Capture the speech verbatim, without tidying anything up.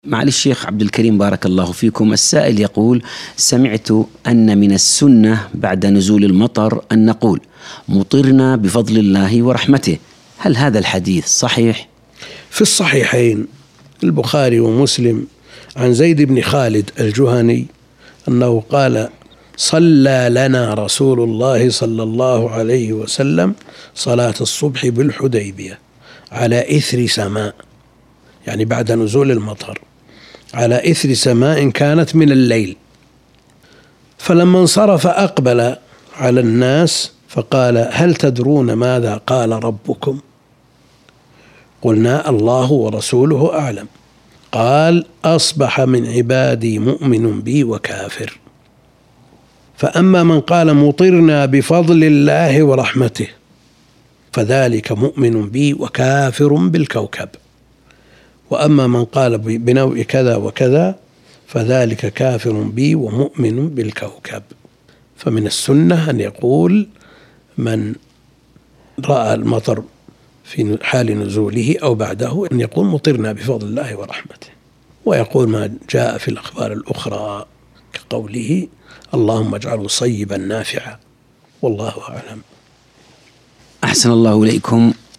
معالي الشيخ عبد الكريم بارك الله فيكم، السائل يقول: سمعت أن من السنة بعد نزول المطر أن نقول مطرنا بفضل الله ورحمته، هل هذا الحديث صحيح؟ في الصحيحين البخاري ومسلم عن زيد بن خالد الجهني أنه قال: صلى لنا رسول الله صلى الله عليه وسلم صلاة الصبح بالحديبية على إثر سماء، يعني بعد نزول المطر، على إثر سماء كانت من الليل. فلما انصرف أقبل على الناس فقال: هل تدرون ماذا قال ربكم؟ قلنا: الله ورسوله أعلم. قال: أصبح من عبادي مؤمن بي وكافر، فأما من قال مطرنا بفضل الله ورحمته فذلك مؤمن بي وكافر بالكوكب، وأما من قال بنوع كذا وكذا فذلك كافر بي ومؤمن بالكوكب. فمن السنة أن يقول من رأى المطر في حال نزوله أو بعده أن يقول مطرنا بفضل الله ورحمته، ويقول ما جاء في الأخبار الأخرى كقوله: اللهم اجعله صيبا نافعا، والله أعلم. أحسن الله إليكم.